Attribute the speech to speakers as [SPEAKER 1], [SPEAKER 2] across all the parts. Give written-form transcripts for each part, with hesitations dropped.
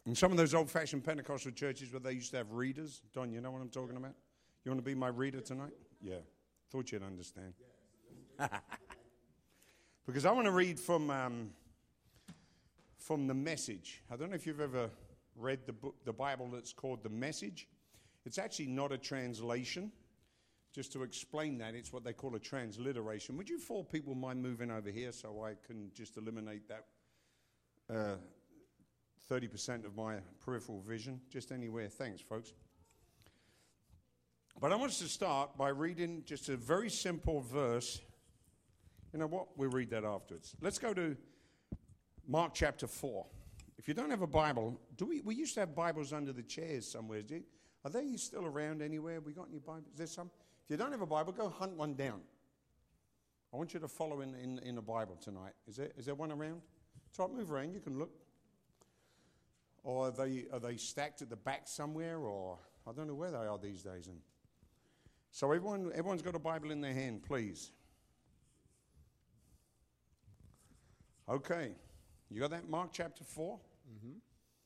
[SPEAKER 1] In some of those old-fashioned Pentecostal churches where they used to have readers. Don, you know what I'm talking about? You want to be my reader tonight? Yeah. Thought you'd understand. Because I want to read from the Message. I don't know if you've ever read the Bible that's called the Message. It's actually not a translation. Just to explain that, it's what they call a transliteration. Would you four people mind moving over here so I can just eliminate that 30% of my peripheral vision? Just anywhere. Thanks, folks. But I want us to start by reading just a very simple verse. You know what? We'll read that afterwards. Let's go to Mark chapter 4. If you don't have a Bible, we used to have Bibles under the chairs somewhere. Are they still around anywhere? We got any Bibles? Is there some? If you don't have a Bible, go hunt one down. I want you to follow in a Bible tonight. Is there one around? So move around. You can look. Or are they stacked at the back somewhere? Or I don't know where they are these days. And so everyone's got a Bible in their hand, please. Okay. You got that? Mark chapter 4? Mm-hmm.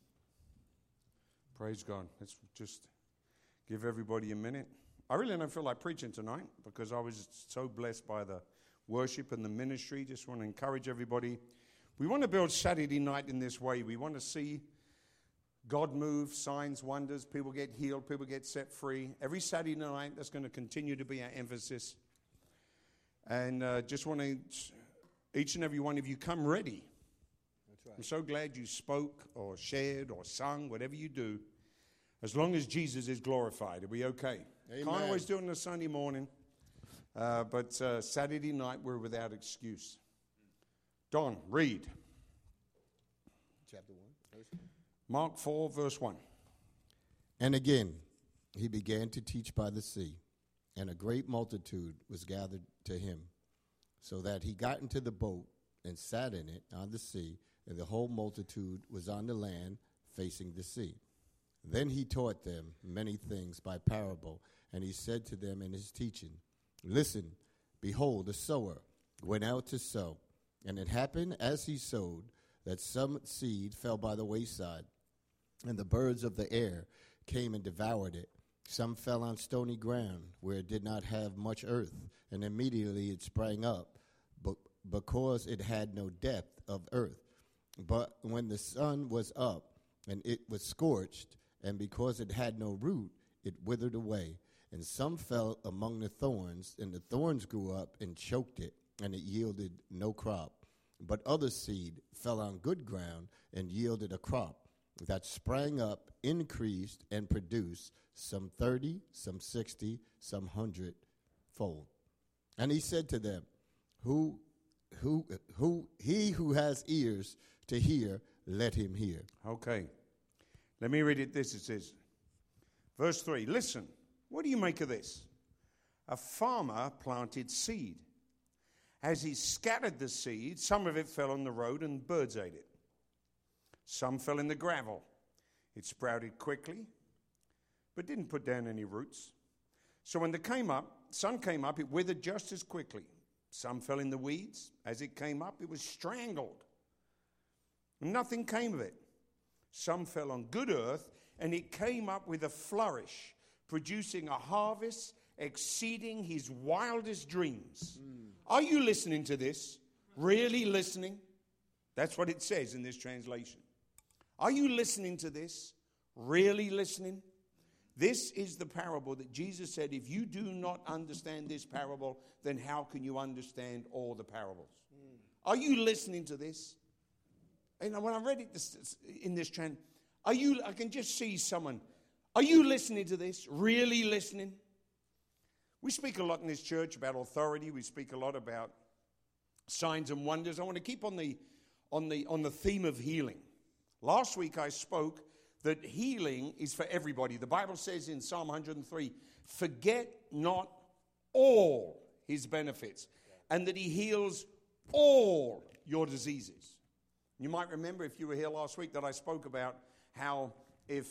[SPEAKER 1] Praise God. Let's just give everybody a minute. I really don't feel like preaching tonight because I was so blessed by the worship and the ministry. Just want to encourage everybody. We want to build Saturday night in this way. We want to see God move, signs, wonders. People get healed. People get set free. Every Saturday night, that's going to continue to be our emphasis. And just want to, each and every one of you, come ready. That's right. I'm so glad you spoke or shared or sung, whatever you do, as long as Jesus is glorified. Are we okay? Amen. Can't always do it on a Sunday morning, but Saturday night we're without excuse. Don, read.
[SPEAKER 2] Chapter 1, verse 1.
[SPEAKER 1] Mark 4, verse 1.
[SPEAKER 2] And again, he began to teach by the sea, and a great multitude was gathered to him, so that he got into the boat and sat in it on the sea, and the whole multitude was on the land facing the sea. Then he taught them many things by parable, and he said to them in his teaching, Listen, behold, a sower went out to sow, and it happened as he sowed that some seed fell by the wayside, and the birds of the air came and devoured it. Some fell on stony ground, where it did not have much earth, and immediately it sprang up, because it had no depth of earth. But when the sun was up, and it was scorched, and because it had no root, it withered away. And some fell among the thorns, and the thorns grew up and choked it, and it yielded no crop. But other seed fell on good ground and yielded a crop that sprang up, increased, and produced some 30, some 60, some 100-fold. And he said to them, he who has ears to hear, let him hear.
[SPEAKER 1] Okay. Let me read it. It says, verse 3, listen, what do you make of this? A farmer planted seed. As he scattered the seed, some of it fell on the road and birds ate it. Some fell in the gravel. It sprouted quickly, but didn't put down any roots. So when the sun came up, it withered just as quickly. Some fell in the weeds. As it came up, it was strangled. Nothing came of it. Some fell on good earth, and it came up with a flourish, producing a harvest exceeding his wildest dreams. Are you listening to this? Really listening? That's what it says in this translation. Are you listening to this? Really listening? This is the parable that Jesus said, if you do not understand this parable, then how can you understand all the parables? Are you listening to this? And when I read it in this trend, I can just see someone. Are you listening to this? Really listening? We speak a lot in this church about authority. We speak a lot about signs and wonders. I want to keep on the theme of healing. Last week I spoke that healing is for everybody. The Bible says in Psalm 103, forget not all his benefits, and that he heals all your diseases. You might remember, if you were here last week, that I spoke about how if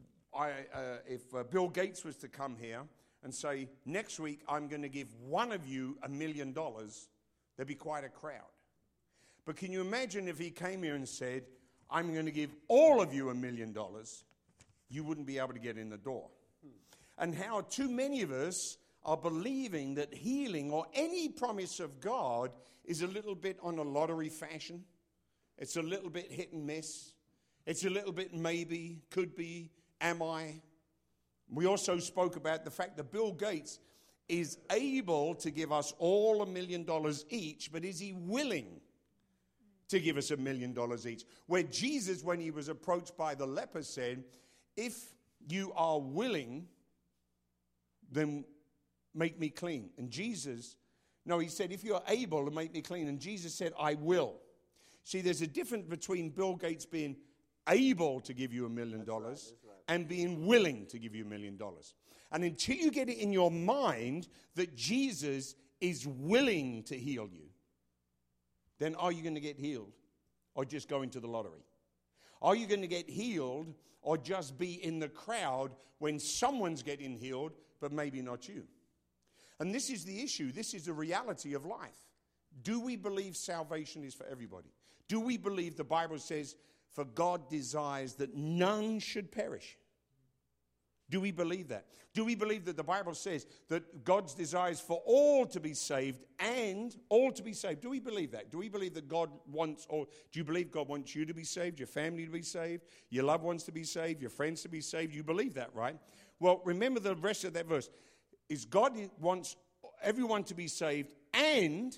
[SPEAKER 1] Bill Gates was to come here and say, next week I'm going to give one of you $1 million, there'd be quite a crowd. But can you imagine if he came here and said, I'm going to give all of you $1 million, you wouldn't be able to get in the door. And how too many of us are believing that healing or any promise of God is a little bit on a lottery fashion. It's a little bit hit and miss. It's a little bit maybe, could be, am I? We also spoke about the fact that Bill Gates is able to give us all $1 million each, but is he willing to give us $1 million each? Where Jesus, when he was approached by the leper, said, if you are willing, then make me clean. And Jesus, no, he said, if you're able to make me clean. And Jesus said, I will. See, there's a difference between Bill Gates being able to give you $1 million and being willing to give you $1 million. And until you get it in your mind that Jesus is willing to heal you, then are you going to get healed or just go into the lottery? Are you going to get healed or just be in the crowd when someone's getting healed, but maybe not you? And this is the issue. This is the reality of life. Do we believe salvation is for everybody? Do we believe the Bible says, for God desires that none should perish? Do we believe that? Do we believe that the Bible says that God's desires for all to be saved and all to be saved? Do we believe that? Do we believe that God wants, or do you believe God wants you to be saved, your family to be saved, your loved ones to be saved, your friends to be saved? You believe that, right? Well, remember the rest of that verse. Is God wants everyone to be saved and,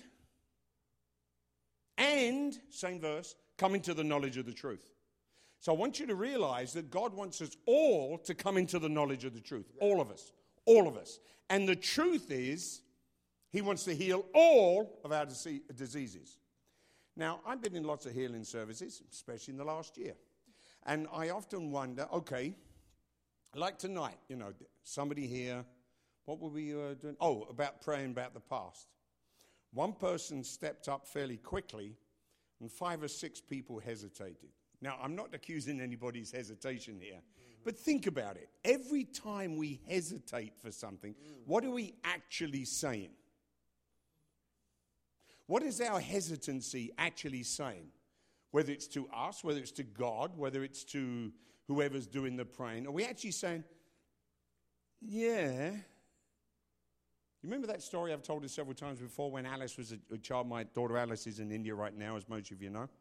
[SPEAKER 1] same verse, come into the knowledge of the truth. So I want you to realize that God wants us all to come into the knowledge of the truth. All of us. All of us. And the truth is, he wants to heal all of our diseases. Now, I've been in lots of healing services, especially in the last year. And I often wonder, okay, like tonight, somebody here, what were we doing? Oh, about praying about the past. One person stepped up fairly quickly, and 5 or 6 people hesitated. Now, I'm not accusing anybody's hesitation here, but think about it. Every time we hesitate for something, what are we actually saying? What is our hesitancy actually saying? Whether it's to us, whether it's to God, whether it's to whoever's doing the praying, are we actually saying, yeah? You remember that story I've told it several times before when Alice was a child? My daughter Alice is in India right now, as most of you know.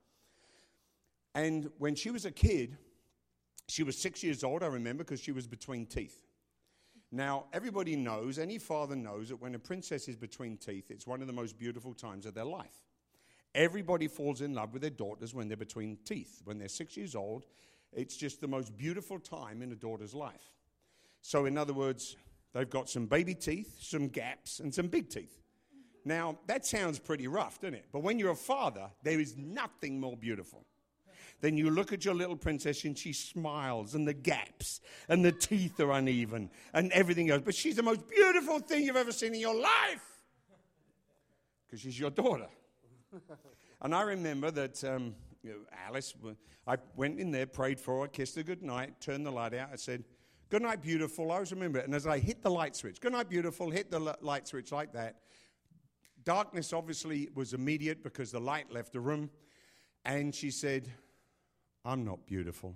[SPEAKER 1] And when she was a kid, she was 6 years old, I remember, because she was between teeth. Now, everybody knows, any father knows, that when a princess is between teeth, it's one of the most beautiful times of their life. Everybody falls in love with their daughters when they're between teeth. When they're 6 years old, it's just the most beautiful time in a daughter's life. So, in other words, they've got some baby teeth, some gaps, and some big teeth. Now, that sounds pretty rough, doesn't it? But when you're a father, there is nothing more beautiful. Then you look at your little princess and she smiles and the gaps and the teeth are uneven and everything else. But she's the most beautiful thing you've ever seen in your life because she's your daughter. And I remember that Alice, I went in there, prayed for her, kissed her good night, turned the light out. I said, good night, beautiful. I always remember it. And as I hit the light switch, good night, beautiful, hit the light switch like that. Darkness obviously was immediate because the light left the room. And she said, I'm not beautiful.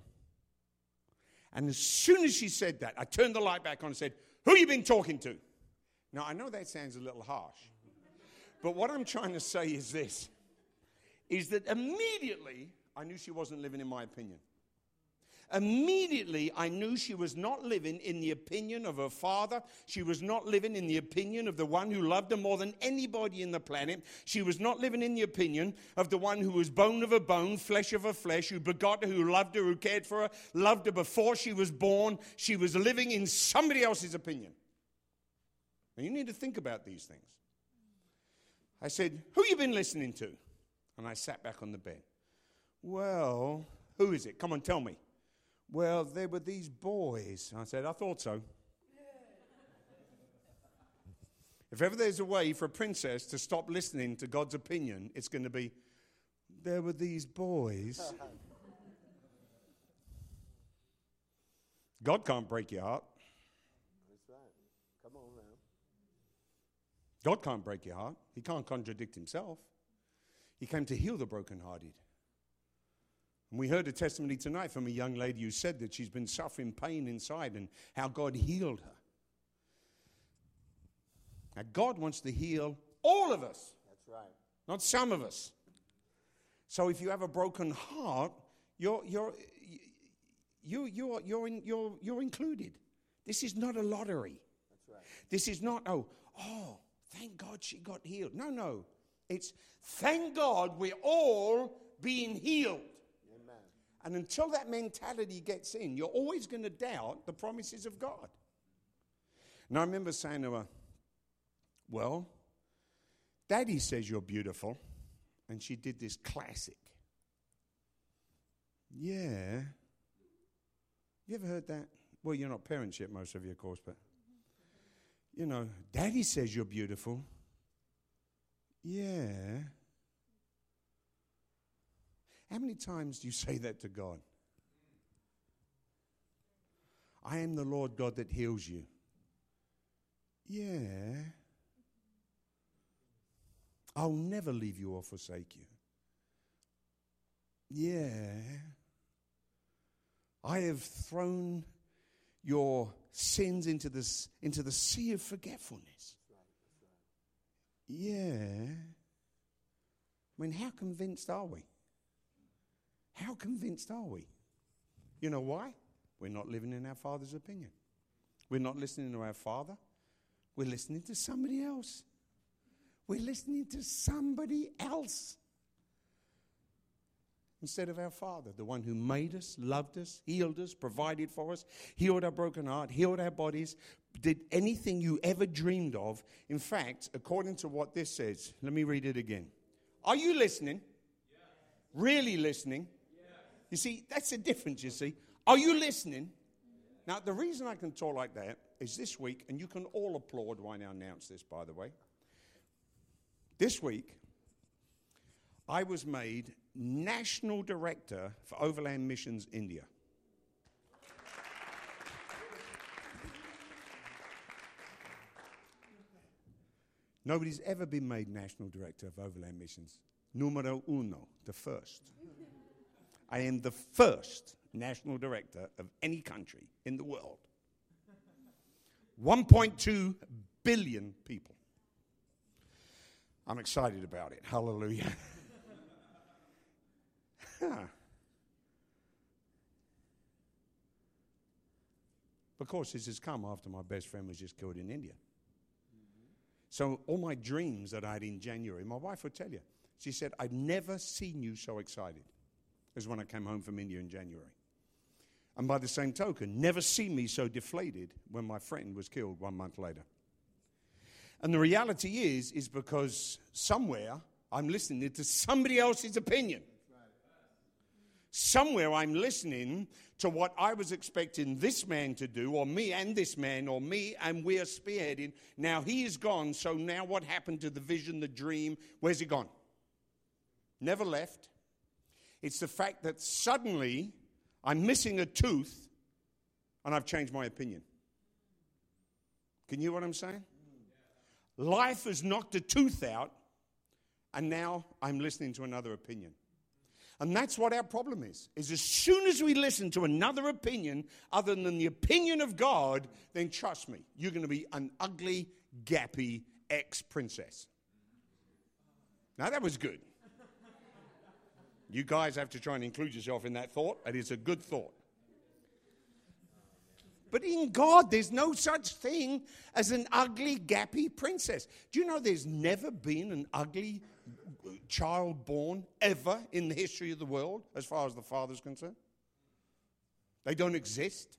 [SPEAKER 1] And as soon as she said that, I turned the light back on and said, who you been talking to? Now, I know that sounds a little harsh. But what I'm trying to say is this, is that immediately I knew she wasn't living in my opinion. Immediately, I knew she was not living in the opinion of her father. She was not living in the opinion of the one who loved her more than anybody in the planet. She was not living in the opinion of the one who was bone of her bone, flesh of her flesh, who begot her, who loved her, who cared for her, loved her before she was born. She was living in somebody else's opinion. Now, you need to think about these things. I said, who you been listening to? And I sat back on the bed. Well, who is it? Come on, tell me. Well, there were these boys. I said, I thought so. If ever there's a way for a princess to stop listening to God's opinion, it's going to be, there were these boys. God can't break your heart.
[SPEAKER 2] That's right. Come on now.
[SPEAKER 1] God can't break your heart. He can't contradict himself. He came to heal the brokenhearted. And we heard a testimony tonight from a young lady who said that she's been suffering pain inside and how God healed her. Now, God wants to heal all of us.
[SPEAKER 2] That's right.
[SPEAKER 1] Not some of us. So if you have a broken heart, you're included. This is not a lottery.
[SPEAKER 2] That's right.
[SPEAKER 1] This is not, oh, thank God she got healed. No. It's thank God we're all being healed.
[SPEAKER 2] Amen.
[SPEAKER 1] And until that mentality gets in, you're always going to doubt the promises of God. And I remember saying to her, well, Daddy says you're beautiful. And she did this classic. Yeah. You ever heard that? Well, you're not parents yet, most of you, of course, but, you know, Daddy says you're beautiful. Yeah. How many times do you say that to God? I am the Lord God that heals you. Yeah. I'll never leave you or forsake you. Yeah. I have thrown your sins into the sea of forgetfulness. Yeah. I mean, how convinced are we? How convinced are we? You know why? We're not living in our Father's opinion. We're not listening to our Father. We're listening to somebody else. We're listening to somebody else instead of our Father, the one who made us, loved us, healed us, provided for us, healed our broken heart, healed our bodies, did anything you ever dreamed of. In fact, according to what this says, let me read it again. Are you listening? Yes. Really listening? Yes. You see, that's the difference, you see. Are you listening? Yes. Now, the reason I can talk like that is this week, and you can all applaud when I announce this, by the way. This week, I was made National Director for Overland Missions India. Nobody's ever been made National Director of Overland Missions. Numero uno, the first. I am the first National Director of any country in the world. 1.2 billion people. I'm excited about it. Hallelujah. Of course, this has come after my best friend was just killed in India. So all my dreams that I had in January, my wife would tell you. She said, I've never seen you so excited as when I came home from India in January. And by the same token, never seen me so deflated when my friend was killed 1 month later. And the reality is because somewhere I'm listening to somebody else's opinion. Somewhere I'm listening to what I was expecting this man to do, or me and this man, or me and we're spearheading. Now he is gone, so now what happened to the vision, the dream? Where's he gone? Never left. It's the fact that suddenly I'm missing a tooth and I've changed my opinion. Can you hear what I'm saying? Life has knocked a tooth out, and now I'm listening to another opinion. And that's what our problem is as soon as we listen to another opinion other than the opinion of God, then trust me, you're going to be an ugly, gappy ex-princess. Now, that was good. You guys have to try and include yourself in that thought. It is a good thought. But in God, there's no such thing as an ugly, gappy princess. Do you know there's never been an ugly child born ever in the history of the world as far as the Father's concerned? They don't exist.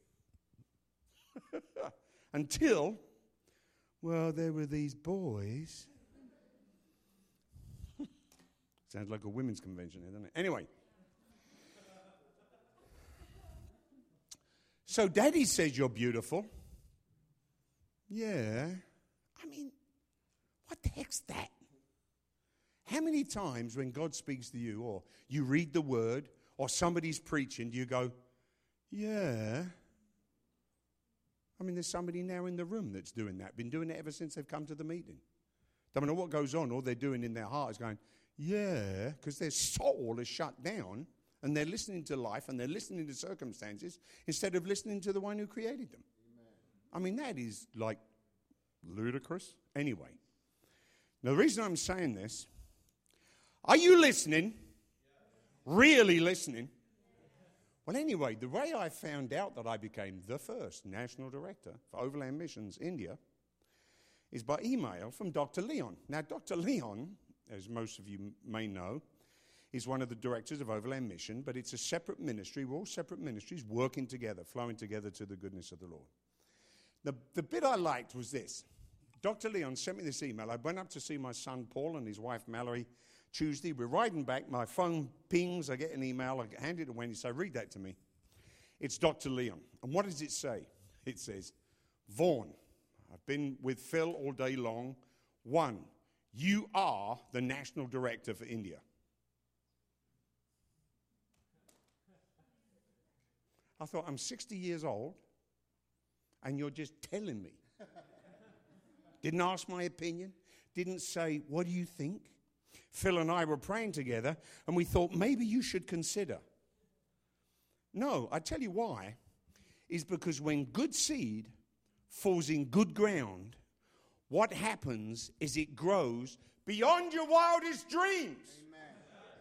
[SPEAKER 1] Until, well, there were these boys. Sounds like a women's convention, doesn't it? Anyway. So Daddy says you're beautiful. Yeah. I mean, what the heck's that? How many times when God speaks to you, or you read the word, or somebody's preaching, do you go, yeah? I mean, there's somebody now in the room that's doing that. Been doing it ever since they've come to the meeting. Don't know what goes on. All they're doing in their heart is going, yeah, because their soul is shut down and they're listening to life, and they're listening to circumstances instead of listening to the one who created them. Amen. I mean, that is like ludicrous. Anyway, now the reason I'm saying this, are you listening? Really listening? Well, anyway, the way I found out that I became the first national director for Overland Missions India is by email from Dr. Leon. Now, Dr. Leon, as most of you may know, is one of the directors of Overland Mission, but it's a separate ministry. We're all separate ministries working together, flowing together to the goodness of the Lord. The bit I liked was this. Dr. Leon sent me this email. I went up to see my son Paul and his wife Mallory Tuesday. We're riding back. My phone pings. I get an email. I hand it to Wendy. So read that to me. It's Dr. Leon. And what does it say? It says, Vaughn, I've been with Phil all day long. 1, you are the national director for India. I thought, I'm 60 years old, and you're just telling me. Didn't ask my opinion. Didn't say, what do you think? Phil and I were praying together, and we thought, maybe you should consider. No, I tell you why. Is because when good seed falls in good ground, what happens is it grows beyond your wildest dreams. Amen.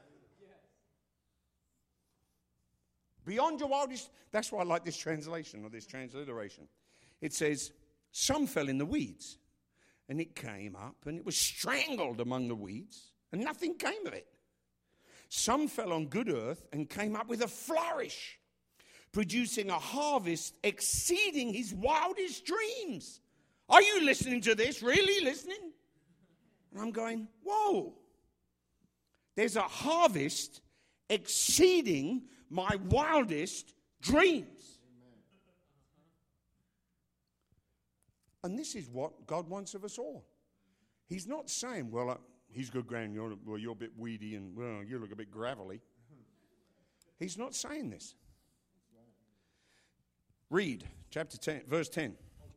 [SPEAKER 1] Beyond your wildest. That's why I like this translation or this transliteration. It says, some fell in the weeds, and it came up, and it was strangled among the weeds, and nothing came of it. Some fell on good earth and came up with a flourish, producing a harvest exceeding his wildest dreams. Are you listening to this? Really listening? And I'm going, whoa. There's a harvest exceeding my wildest dreams. And this is what God wants of us all. He's not saying, well, he's good ground, you're a bit weedy, and well, you look a bit gravelly. He's not saying this. Read chapter 10, verse 10.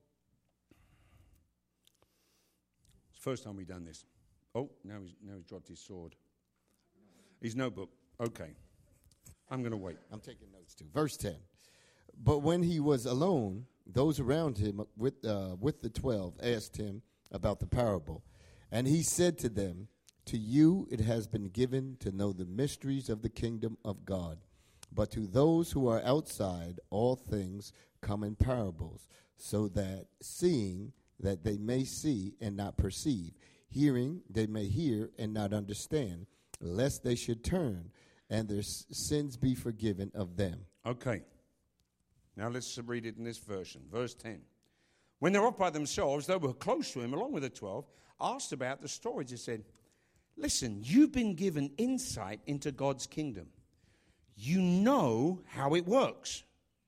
[SPEAKER 1] It's the first time we've done this. Oh, now he's dropped his sword. His notebook. Okay. I'm going to wait.
[SPEAKER 2] I'm taking notes too. Verse 10. But when he was alone, those around him with the 12 asked him about the parable. And he said to them, to you it has been given to know the mysteries of the kingdom of God. But to those who are outside, all things come in parables, so that seeing that they may see and not perceive, hearing they may hear and not understand, lest they should turn and their sins be forgiven of them.
[SPEAKER 1] Okay. Now let's read it in this version. Verse 10. When they're off by themselves, they were close to him, along with the 12, asked about the stories. They said, listen, you've been given insight into God's kingdom. You know how it works.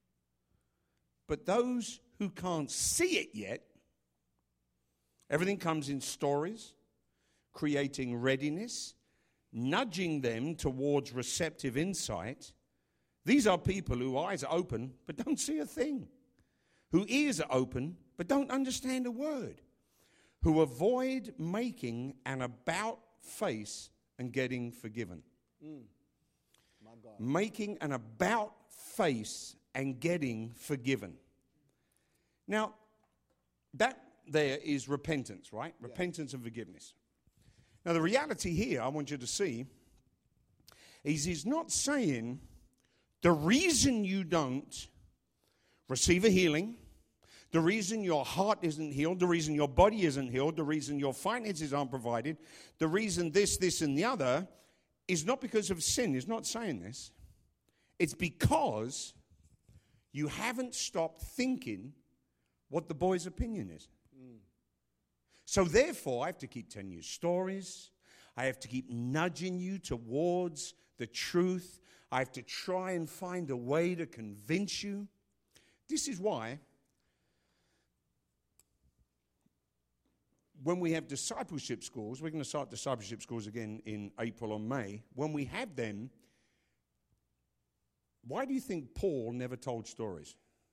[SPEAKER 1] But those who can't see it yet, everything comes in stories, creating readiness, nudging them towards receptive insight. These are people whose eyes are open but don't see a thing, whose ears are open but don't understand a word, who avoid making an about face and getting forgiven. My God. Making an about face and getting forgiven. Now, that there is repentance, right? Yeah. Repentance and forgiveness. Now, the reality here I want you to see is he's not saying the reason you don't receive a healing, the reason your heart isn't healed, the reason your body isn't healed, the reason your finances aren't provided, the reason this, and the other is not because of sin. He's not saying this. It's because you haven't stopped thinking what the boy's opinion is. So therefore, I have to keep telling you stories. I have to keep nudging you towards the truth. I have to try and find a way to convince you. This is why when we have discipleship schools, we're going to start discipleship schools again in April or May. When we have them, why do you think Paul never told stories?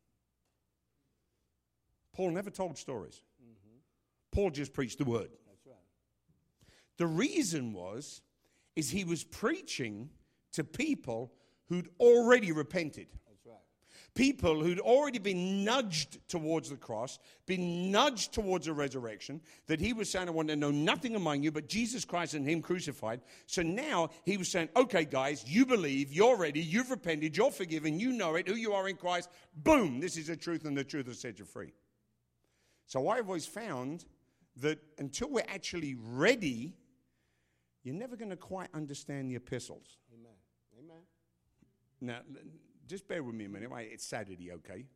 [SPEAKER 1] Paul never told stories. Paul just preached the word.
[SPEAKER 2] That's right.
[SPEAKER 1] The reason is he was preaching to people who'd already repented.
[SPEAKER 2] That's right.
[SPEAKER 1] People who'd already been nudged towards the cross, been nudged towards a resurrection, that he was saying, I want to know nothing among you but Jesus Christ and him crucified. So now he was saying, okay, guys, you believe, you're ready, you've repented, you're forgiven, you know it, who you are in Christ. Boom, this is the truth, and the truth will set you free. So I've always found that until we're actually ready, you're never going to quite understand the epistles.
[SPEAKER 2] Amen. Amen.
[SPEAKER 1] Now, just bear with me a minute. It's Saturday, okay?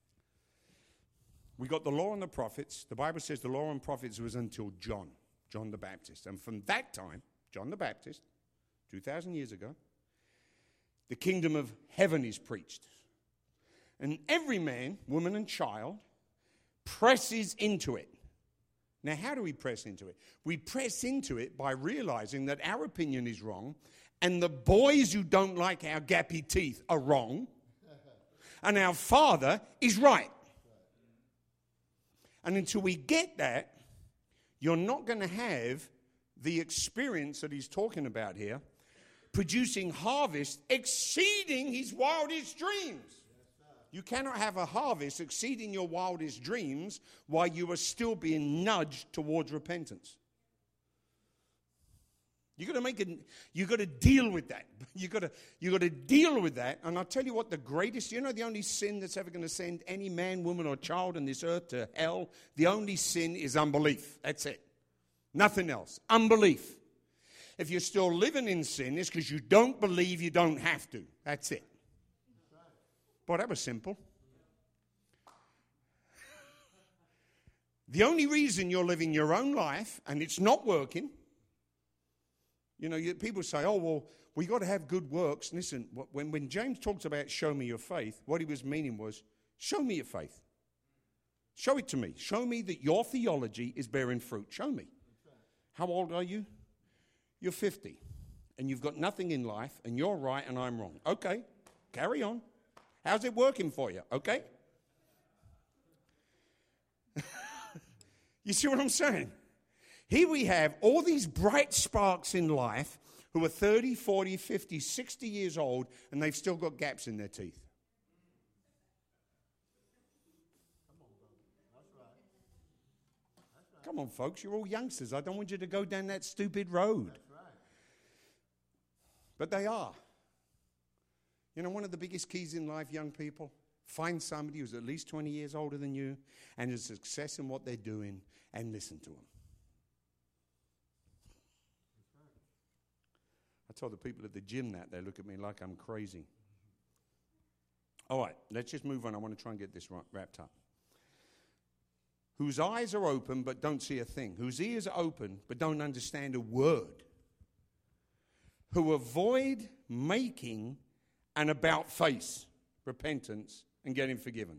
[SPEAKER 1] We got the law and the prophets. The Bible says the law and prophets was until John the Baptist. And from that time, John the Baptist, 2,000 years ago, the kingdom of heaven is preached. And every man, woman, and child presses into it. Now, how do we press into it? We press into it by realizing that our opinion is wrong, and the boys who don't like our gappy teeth are wrong, and our Father is right. And until we get that, you're not going to have the experience that he's talking about here, producing harvest exceeding his wildest dreams. You cannot have a harvest exceeding your wildest dreams while you are still being nudged towards repentance. You got to deal with that. You got to deal with that. And I'll tell you what, the only sin that's ever going to send any man, woman, or child on this earth to hell, the only sin is unbelief. That's it. Nothing else. Unbelief. If you're still living in sin, it's because you don't believe you don't have to. That's it. Boy, that was simple. The only reason you're living your own life and it's not working, people say, oh, well, we got to have good works. Listen, when James talks about show me your faith, what he was meaning was, show me your faith. Show it to me. Show me that your theology is bearing fruit. Show me. How old are you? You're 50. And you've got nothing in life, and you're right and I'm wrong. Okay, carry on. How's it working for you? Okay? You see what I'm saying? Here we have all these bright sparks in life who are 30, 40, 50, 60 years old, and they've still got gaps in their teeth. Come on, folks, you're all youngsters. I don't want you to go down that stupid road. But they are. One of the biggest keys in life, young people, find somebody who's at least 20 years older than you and has success in what they're doing and listen to them. I told the people at the gym that. They look at me like I'm crazy. All right, let's just move on. I want to try and get this wrapped up. Whose eyes are open but don't see a thing. Whose ears are open but don't understand a word. Who avoid making an about face, repentance, and getting forgiven.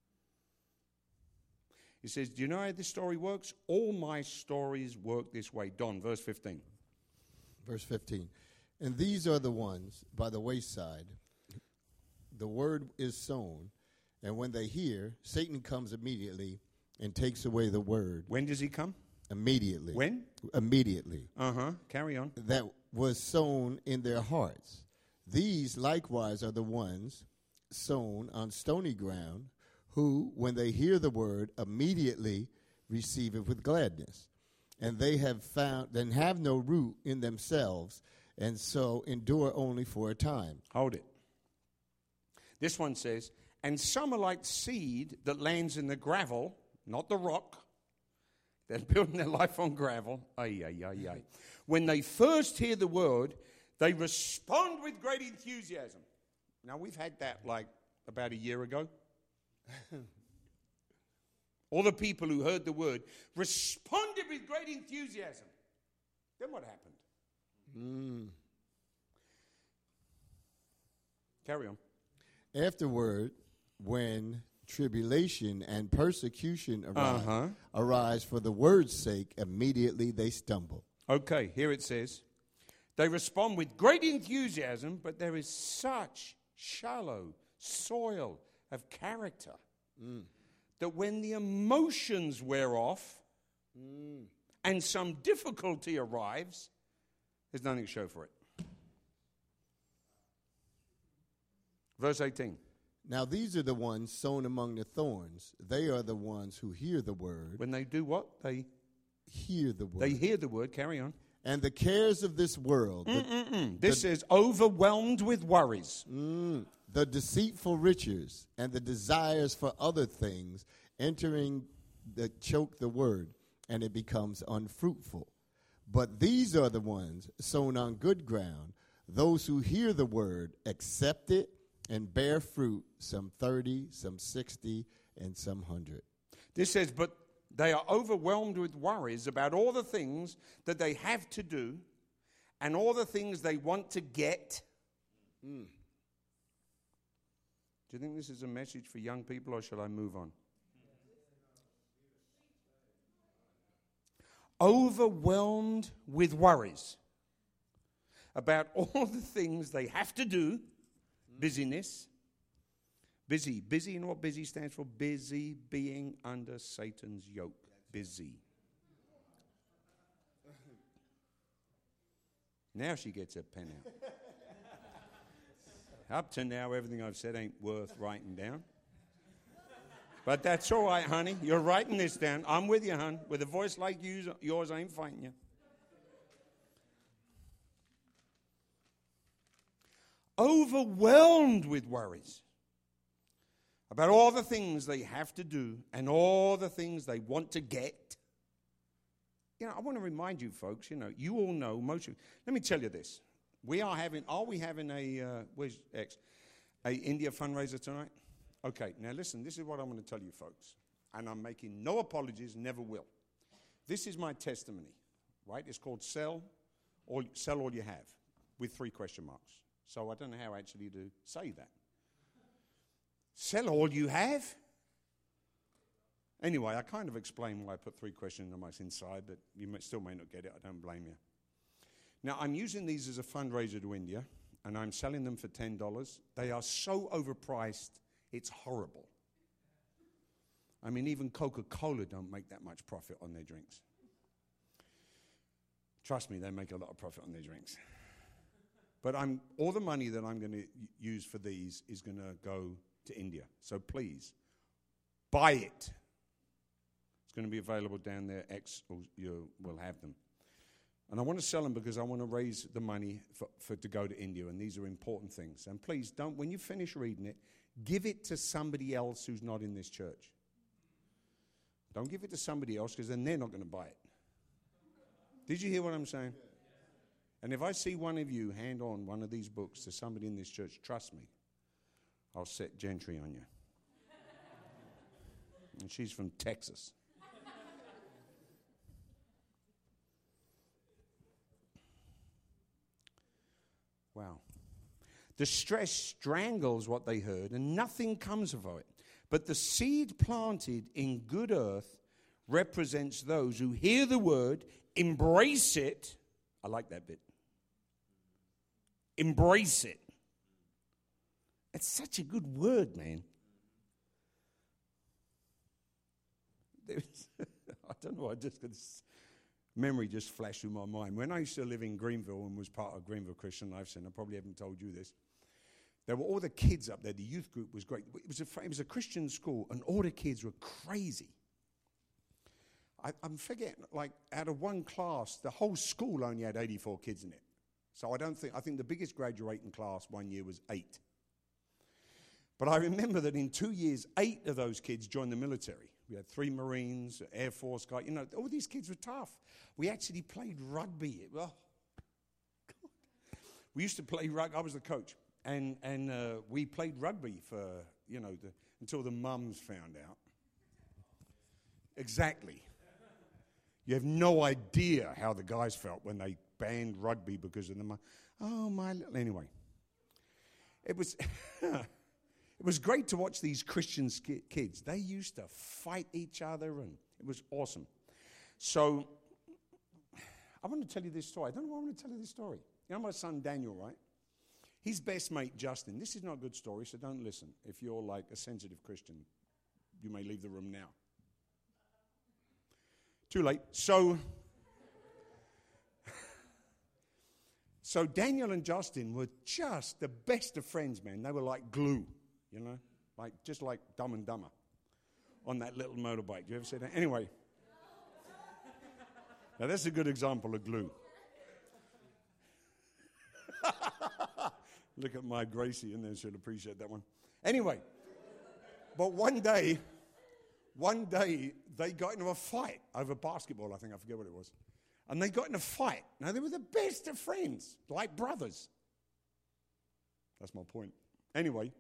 [SPEAKER 1] He says, do you know how this story works? All my stories work this way. Don, verse 15.
[SPEAKER 2] Verse 15. And these are the ones by the wayside. The word is sown, and when they hear, Satan comes immediately and takes away the word.
[SPEAKER 1] When does he come?
[SPEAKER 2] Immediately.
[SPEAKER 1] When?
[SPEAKER 2] Immediately.
[SPEAKER 1] Carry on.
[SPEAKER 2] That was sown in their hearts. These likewise are the ones sown on stony ground, who, when they hear the word, immediately receive it with gladness. And they have no root in themselves, and so endure only for a time.
[SPEAKER 1] Hold it. This one says, and some are like seed that lands in the gravel, not the rock. They're building their life on gravel. When they first hear the word, they respond with great enthusiasm. Now, we've had that like about a year ago. All the people who heard the word responded with great enthusiasm. Then what happened? Carry on.
[SPEAKER 2] Afterward, when tribulation and persecution arise for the word's sake, immediately they stumble.
[SPEAKER 1] Okay, here it says, they respond with great enthusiasm, but there is such shallow soil of character that when the emotions wear off and some difficulty arrives, there's nothing to show for it. Verse 18.
[SPEAKER 2] Now these are the ones sown among the thorns. They are the ones who hear the word.
[SPEAKER 1] When they do what? They
[SPEAKER 2] hear the word.
[SPEAKER 1] They hear the word. Carry on.
[SPEAKER 2] And the cares of this world.
[SPEAKER 1] This is overwhelmed with worries.
[SPEAKER 2] The deceitful riches and the desires for other things entering choke the word, and it becomes unfruitful. But these are the ones sown on good ground, those who hear the word, accept it, and bear fruit, some 30, some 60, and some 100.
[SPEAKER 1] This says, but they are overwhelmed with worries about all the things that they have to do and all the things they want to get. Do you think this is a message for young people, or shall I move on? Overwhelmed with worries about all the things they have to do. Busyness. Busy. Busy, you know what busy stands for? Busy being under Satan's yoke. Busy. Now she gets her pen out. Up to now, everything I've said ain't worth writing down. But that's all right, honey. You're writing this down. I'm with you, hon. With a voice like yours, I ain't fighting you. Overwhelmed with worries about all the things they have to do and all the things they want to get. You know, I want to remind you folks, you all know, most of you. Let me tell you this. Are we having where's X? A India fundraiser tonight? Okay, now listen, this is what I'm going to tell you folks. And I'm making no apologies, never will. This is my testimony, right? It's called Sell All You Have, with 3 question marks. So I don't know how actually to say that. Sell all you have? Anyway, I kind of explained why I put 3 question marks inside, but you still may not get it. I don't blame you. Now, I'm using these as a fundraiser to India, and I'm selling them for $10. They are so overpriced, it's horrible. I mean, even Coca-Cola don't make that much profit on their drinks. Trust me, they make a lot of profit on their drinks. But all the money that I'm going to use for these is going to go to India. So please, buy it. It's going to be available down there. You will have them. And I want to sell them because I want to raise the money to go to India. And these are important things. And please, when you finish reading it, give it to somebody else who's not in this church. Don't give it to somebody else, because then they're not going to buy it. Did you hear what I'm saying? And if I see one of you hand on one of these books to somebody in this church, trust me, I'll set Gentry on you. And she's from Texas. Wow. The stress strangles what they heard, and nothing comes of it. But the seed planted in good earth represents those who hear the word, embrace it. I like that bit. Embrace it. It's such a good word, man. I don't know, memory just flashed through my mind. When I used to live in Greenville and was part of Greenville Christian Life Center, I probably haven't told you this. There were all the kids up there. The youth group was great. It was a Christian school, and all the kids were crazy. I'm forgetting, like, out of one class, the whole school only had 84 kids in it. So I think the biggest graduating class one year was 8. But I remember that in 2 years, 8 of those kids joined the military. We had 3 Marines, Air Force guys. All these kids were tough. We actually played rugby. Oh, God. We used to play rugby. I was the coach. And we played rugby for, until the mums found out. Exactly. You have no idea how the guys felt when they banned rugby because of the mum. Oh, my... Anyway. It was... It was great to watch these Christian kids. They used to fight each other, and it was awesome. So, I want to tell you this story. I don't know why I want to tell you this story. You know my son Daniel, right? His best mate, Justin. This is not a good story, so don't listen. If you're like a sensitive Christian, you may leave the room now. Too late. So So Daniel and Justin were just the best of friends, man. They were like glue, you know, just like Dumb and Dumber on that little motorbike. You ever see that? Anyway. Now, that's a good example of glue. Look at my Gracie in there. She'll appreciate that one. Anyway, but one day, they got into a fight over basketball, I think. I forget what it was. And they got in a fight. Now, they were the best of friends, like brothers. That's my point. Anyway,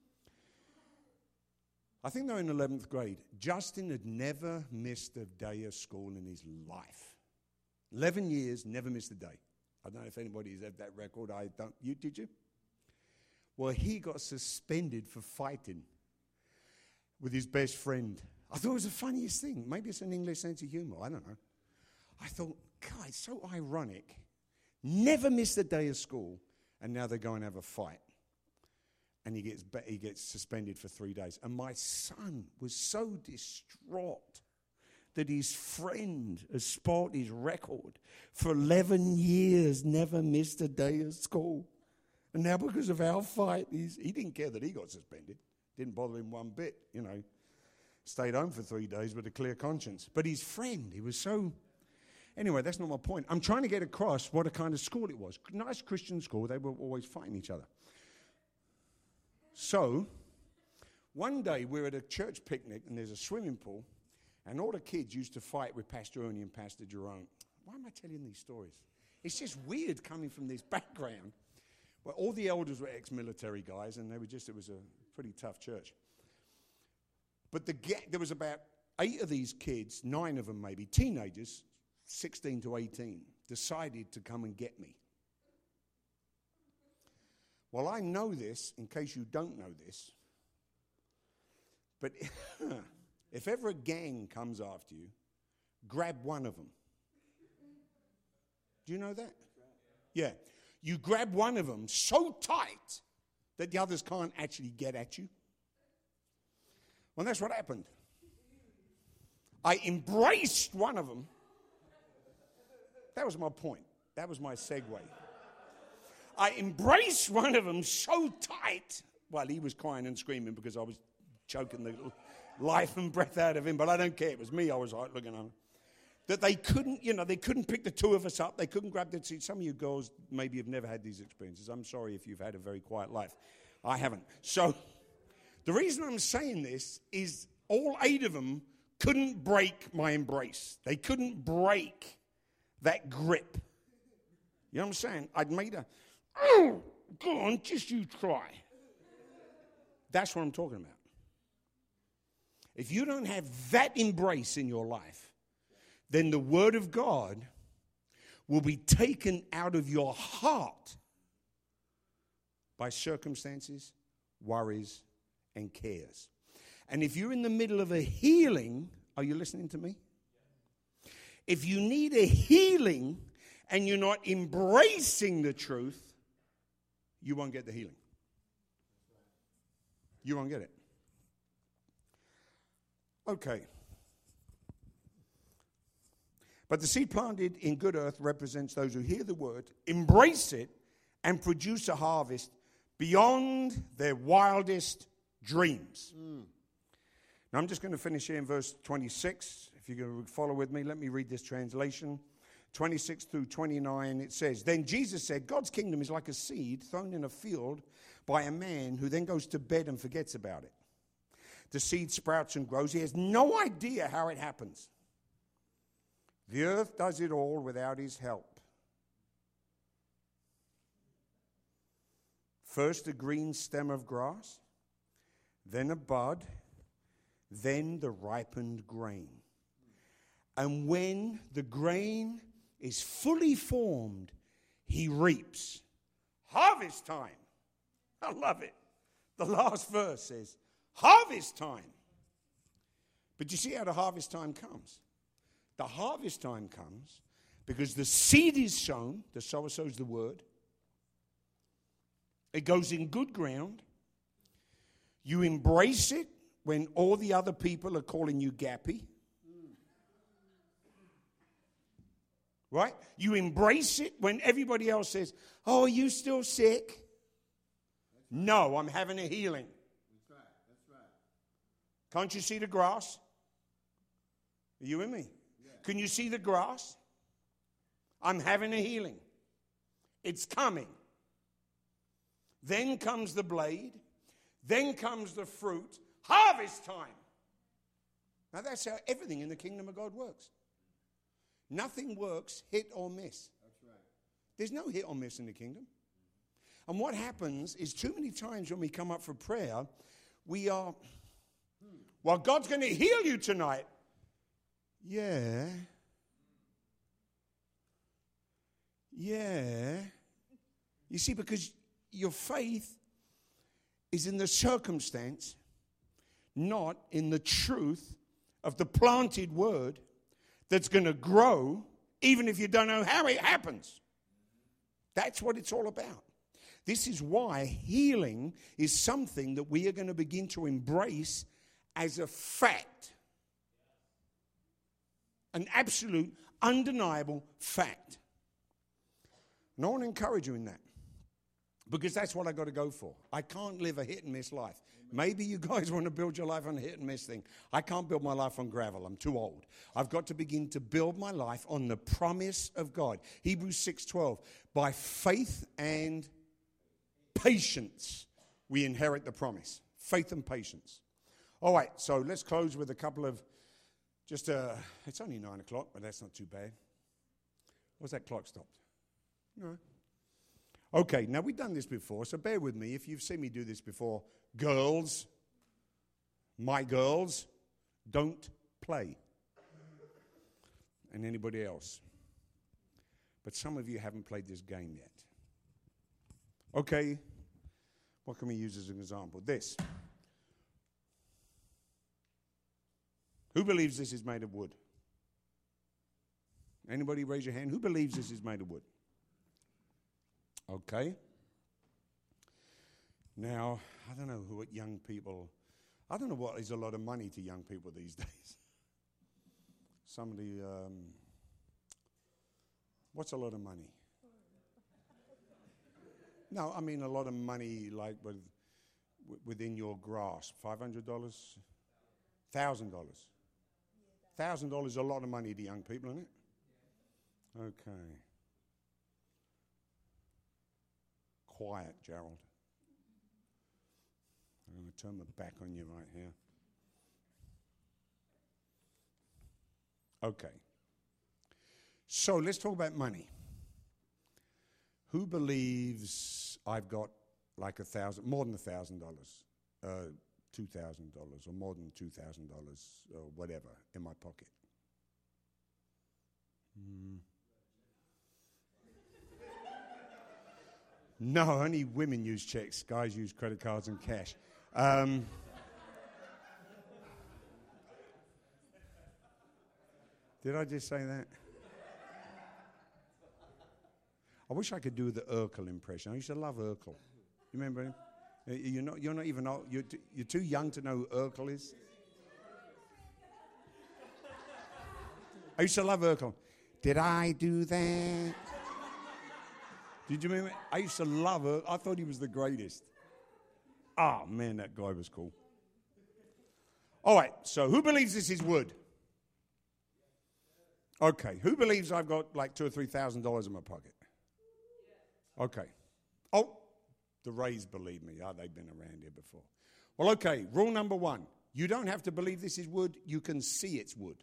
[SPEAKER 1] I think they were in 11th grade. Justin had never missed a day of school in his life. 11 years, never missed a day. I don't know if anybody's had that record. I don't. You did you? Well, he got suspended for fighting with his best friend. I thought it was the funniest thing. Maybe it's an English sense of humor. I don't know. I thought, God, it's so ironic. Never missed a day of school, and now they go and have a fight. And he gets suspended for 3 days. And my son was so distraught that his friend has spoiled his record. For 11 years, never missed a day of school. And now because of our fight, he didn't care that he got suspended. Didn't bother him one bit, you know. Stayed home for 3 days with a clear conscience. But his friend, he was so... Anyway, that's not my point. I'm trying to get across what a kind of school it was. Nice Christian school. They were always fighting each other. So, one day we're at a church picnic and there's a swimming pool. And all the kids used to fight with Pastor Ernie and Pastor Jerome. Why am I telling these stories? It's just weird coming from this background. Well, all the elders were ex-military guys, and it was a pretty tough church. But there was about 8 of these kids, 9 of them maybe, teenagers, 16 to 18, decided to come and get me. Well, I know this, in case you don't know this, but if ever a gang comes after you, grab one of them. Do you know that? Yeah. You grab one of them so tight that the others can't actually get at you. Well, that's what happened. I embraced one of them. That was my point. That was my segue. I embraced one of them so tight. Well, he was crying and screaming because I was choking the life and breath out of him, but I don't care. It was me I was looking on. That they couldn't pick the 2 of us up. They couldn't grab the seat. Some of you girls maybe have never had these experiences. I'm sorry if you've had a very quiet life. I haven't. So the reason I'm saying this is all 8 of them couldn't break my embrace. They couldn't break that grip. You know what I'm saying? I'd made oh, go on, just you try. That's what I'm talking about. If you don't have that embrace in your life, then the Word of God will be taken out of your heart by circumstances, worries, and cares. And if you're in the middle of a healing, are you listening to me? If you need a healing and you're not embracing the truth, you won't get the healing. You won't get it. Okay. But the seed planted in good earth represents those who hear the word, embrace it, and produce a harvest beyond their wildest dreams. Now, I'm just going to finish here in verse 26. If you're going to follow with me, let me read this translation. 26 through 29, it says, Then Jesus said, God's kingdom is like a seed thrown in a field by a man who then goes to bed and forgets about it. The seed sprouts and grows. He has no idea how it happens. The earth does it all without his help. First a green stem of grass, then a bud, then the ripened grain. And when the grain is fully formed, he reaps. Harvest time. I love it. The last verse says, harvest time. But you see how the harvest time comes? The harvest time comes because the seed is sown. The sower sows the word. It goes in good ground. You embrace it when all the other people are calling you gappy. Right? You embrace it when everybody else says, oh, are you still sick? No, I'm having a healing.
[SPEAKER 2] That's right. That's right.
[SPEAKER 1] Can't you see the grass? Are you with me? Yeah. Can you see the grass? I'm having a healing. It's coming. Then comes the blade. Then comes the fruit. Harvest time. Now that's how everything in the kingdom of God works. Nothing works hit or miss.
[SPEAKER 2] That's right.
[SPEAKER 1] There's no hit or miss in the kingdom. And what happens is too many times when we come up for prayer, we are, well, God's going to heal you tonight. Yeah. Yeah. You see, because your faith is in the circumstance, not in the truth of the planted word that's going to grow, even if you don't know how it happens. That's what it's all about. This is why healing is something that we are going to begin to embrace as a fact. An absolute, undeniable fact. And I want to encourage you in that. Because that's what I got to go for. I can't live a hit and miss life. Maybe you guys want to build your life on a hit and miss thing. I can't build my life on gravel. I'm too old. I've got to begin to build my life on the promise of God. Hebrews 6:12. By faith and patience, we inherit the promise. Faith and patience. All right, so let's close with a couple of it's only 9 o'clock, but that's not too bad. What's that clock stopped? No. Okay, now we've done this before, so bear with me. If you've seen me do this before, girls, my girls, don't play. And anybody else. But some of you haven't played this game yet. Okay, what can we use as an example? This. Who believes this is made of wood? Anybody raise your hand? Who believes this is made of wood? Okay. Now, I don't know what young people, I don't know what is a lot of money to young people these days. Somebody, what's a lot of money? No, I mean a lot of money like within your grasp. $500? $1,000? $1,000 is a lot of money to young people, isn't it? Okay. Quiet, Gerald. I'm going to turn my back on you right here. Okay. So let's talk about money. Who believes I've got like more than $1,000, $2,000, or more than $2,000, or whatever, in my pocket? No, only women use checks. Guys use credit cards and cash. Did I just say that? I wish I could do the Urkel impression. I used to love Urkel. You remember him? You're not even old. You're too young to know who Urkel is. I used to love Urkel. Did I do that? Did you remember? I used to love Urkel. I thought he was the greatest. Oh, man, that guy was cool. All right, so who believes this is wood? Okay, who believes I've got like $2,000 or $3,000 in my pocket? Okay. Oh, the Rays believe me. Oh, they've been around here before. Well, okay, rule number 1. You don't have to believe this is wood. You can see it's wood.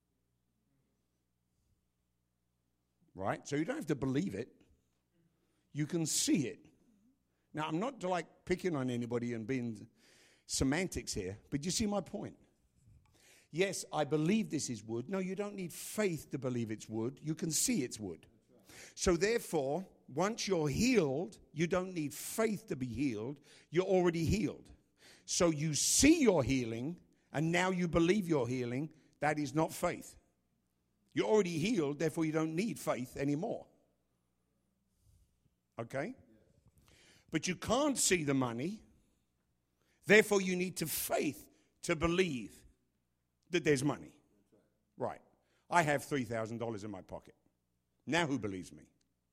[SPEAKER 1] Right? So you don't have to believe it. You can see it. Now, I'm not like picking on anybody and being semantics here, but you see my point. Yes, I believe this is wood. No, you don't need faith to believe it's wood. You can see it's wood. So therefore, once you're healed, you don't need faith to be healed. You're already healed. So you see your healing, and now you believe your healing. That is not faith. You're already healed, therefore you don't need faith anymore. Okay? But you can't see the money. Therefore, you need to faith to believe that there's money. Right. I have $3,000 in my pocket. Now who believes me?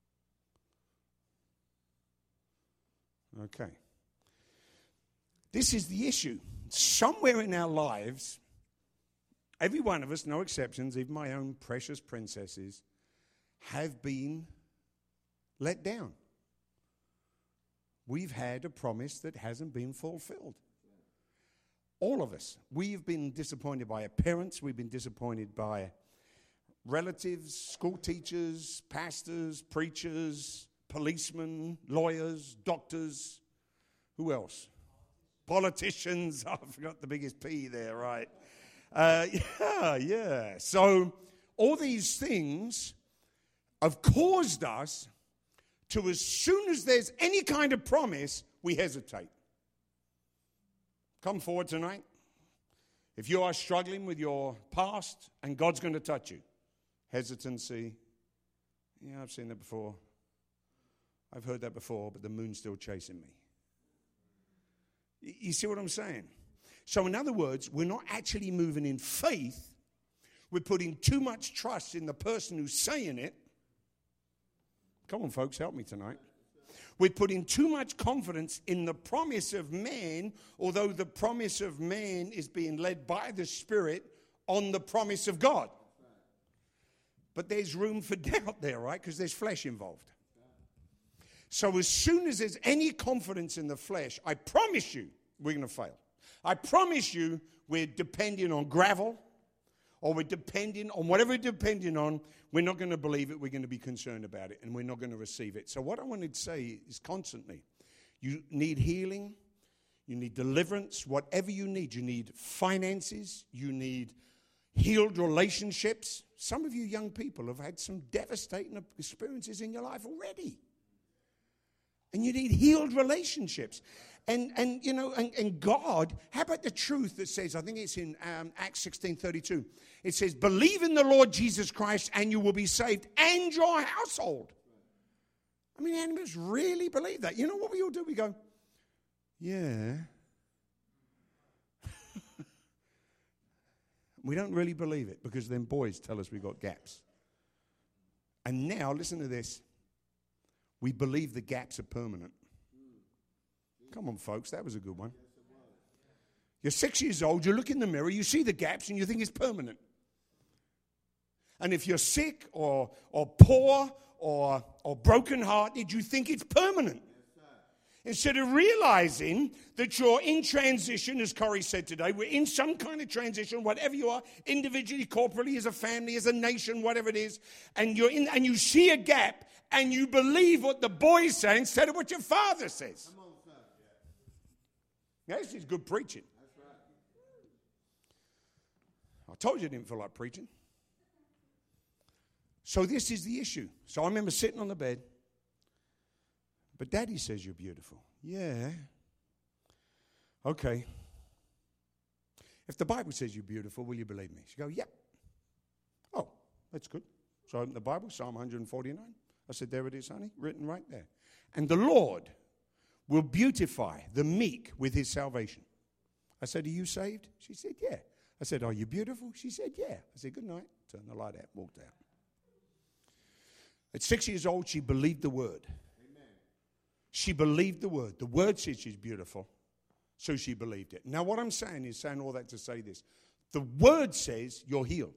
[SPEAKER 1] Okay. This is the issue. Somewhere in our lives, every one of us, no exceptions, even my own precious princesses, have been let down. We've had a promise that hasn't been fulfilled. All of us. We've been disappointed by our parents. We've been disappointed by relatives, school teachers, pastors, preachers, policemen, lawyers, doctors. Who else? Politicians. Oh, I forgot the biggest P there, right? Yeah. So all these things have caused us to, as soon as there's any kind of promise, we hesitate. Come forward tonight. If you are struggling with your past and God's going to touch you, hesitancy. Yeah, I've seen that before. I've heard that before, but the moon's still chasing me. You see what I'm saying? So in other words, we're not actually moving in faith. We're putting too much trust in the person who's saying it. Come on, folks, help me tonight. We're putting too much confidence in the promise of man, although the promise of man is being led by the Spirit on the promise of God. But there's room for doubt there, right? Because there's flesh involved. So as soon as there's any confidence in the flesh, I promise you we're going to fail. I promise you we're depending on gravel, or we're depending on whatever we're depending on. We're not going to believe it. We're going to be concerned about it, and we're not going to receive it. So what I wanted to say is constantly, you need healing, you need deliverance, whatever you need finances, you need healed relationships. Some of you young people have had some devastating experiences in your life already. And you need healed relationships. And you know, and God, how about the truth that says, I think it's in Acts 16:32. It says, believe in the Lord Jesus Christ and you will be saved, and your household. I mean, animals really believe that. You know what we all do? We go, yeah. We don't really believe it because then boys tell us we got gaps. And now, listen to this. We believe the gaps are permanent. Come on, folks, that was a good one. You're 6 years old, you look in the mirror, you see the gaps, and you think it's permanent. And if you're sick or poor or brokenhearted, you think it's permanent. Instead of realizing that you're in transition, as Corey said today, we're in some kind of transition, whatever you are, individually, corporately, as a family, as a nation, whatever it is, and you're in, and you see a gap, and you believe what the boys say instead of what your father says. Now, this is good preaching. I told you I didn't feel like preaching. So this is the issue. So I remember sitting on the bed. But Daddy says you're beautiful. Yeah. Okay. If the Bible says you're beautiful, will you believe me? She go, yep. Oh, that's good. So I opened the Bible, Psalm 149. I said, there it is, honey, written right there. And the Lord will beautify the meek with his salvation. I said, are you saved? She said, yeah. I said, are you beautiful? She said, yeah. I said, good night. Turned the light out, walked out. At 6 years old, she believed the word. She believed the word. The word says she's beautiful, so she believed it. Now, what I'm saying is saying all that to say this. The word says you're healed.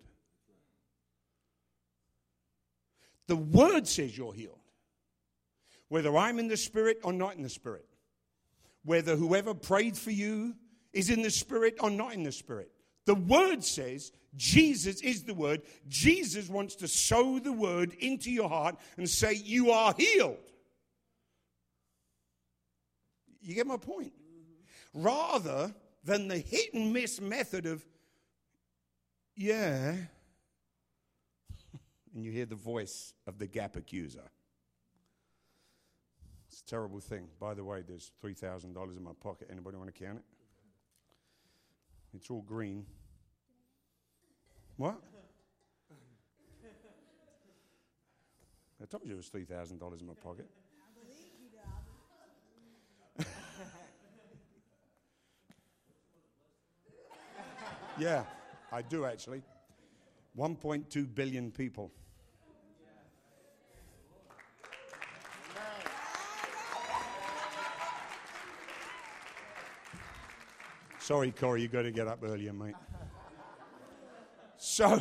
[SPEAKER 1] The word says you're healed. Whether I'm in the Spirit or not in the Spirit. Whether whoever prayed for you is in the Spirit or not in the Spirit. The word says Jesus is the word. Jesus wants to sow the word into your heart and say you are healed. You get my point? Mm-hmm. Rather than the hit and miss method of, yeah, and you hear the voice of the gap accuser. It's a terrible thing. By the way, there's $3,000 in my pocket. Anybody want to count it? It's all green. What? I told you it was $3,000 in my pocket. Yeah, I do actually. 1.2 billion people. Sorry, Corey, you got to get up earlier, mate. So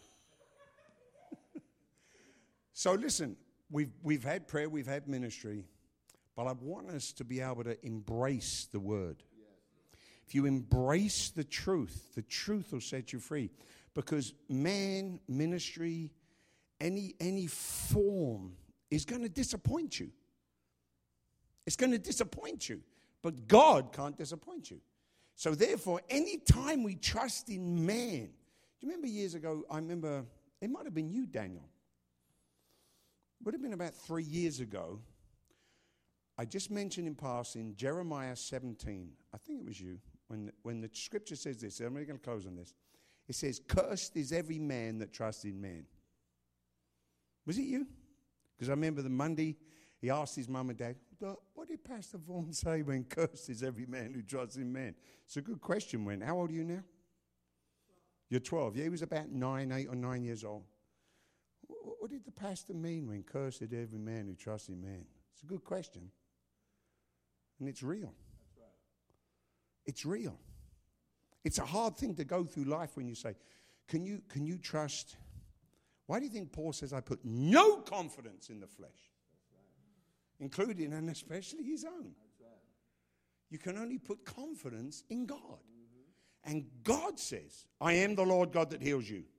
[SPEAKER 1] listen, we've had prayer, we've had ministry, but I want us to be able to embrace the word. If you embrace the truth will set you free. Because man, ministry, any form is going to disappoint you. It's going to disappoint you. But God can't disappoint you. So therefore, any time we trust in man. Do you remember years ago, it might have been you, Daniel. Would have been about 3 years ago. I just mentioned in passing Jeremiah 17. I think it was you. When the scripture says this, I'm going to close on this. It says, cursed is every man that trusts in man. Was it you? Because I remember the Monday, he asked his mum and dad, what did Pastor Vaughan say when cursed is every man who trusts in man? It's a good question, Wen. How old are you now? 12. You're 12. Yeah, he was about 8 or 9 years old. What did the pastor mean when cursed is every man who trusts in man? It's a good question. And it's real. That's right. It's real. It's a hard thing to go through life when you say, can you trust? Why do you think Paul says, I put no confidence in the flesh? Including and especially his own. You can only put confidence in God. Mm-hmm. And God says, I am the Lord God that heals you.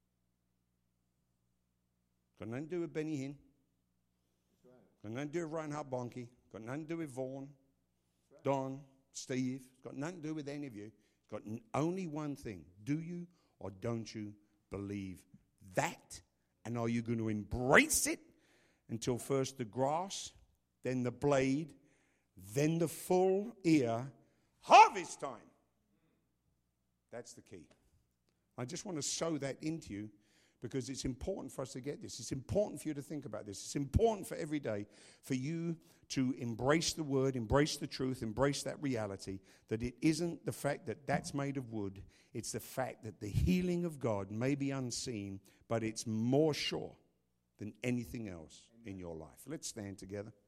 [SPEAKER 1] Got nothing to do with Benny Hinn. Got nothing to do with Reinhard Bonnke. Got nothing to do with Vaughan, Don, Steve. Got nothing to do with any of you. Got only one thing. Do you or don't you believe that? And are you going to embrace it until first the grass, then the blade, then the full ear, harvest time? That's the key. I just want to sow that into you because it's important for us to get this. It's important for you to think about this. It's important for every day for you to embrace the word, embrace the truth, embrace that reality, that it isn't the fact that that's made of wood. It's the fact that the healing of God may be unseen, but it's more sure than anything else in your life. Let's stand together.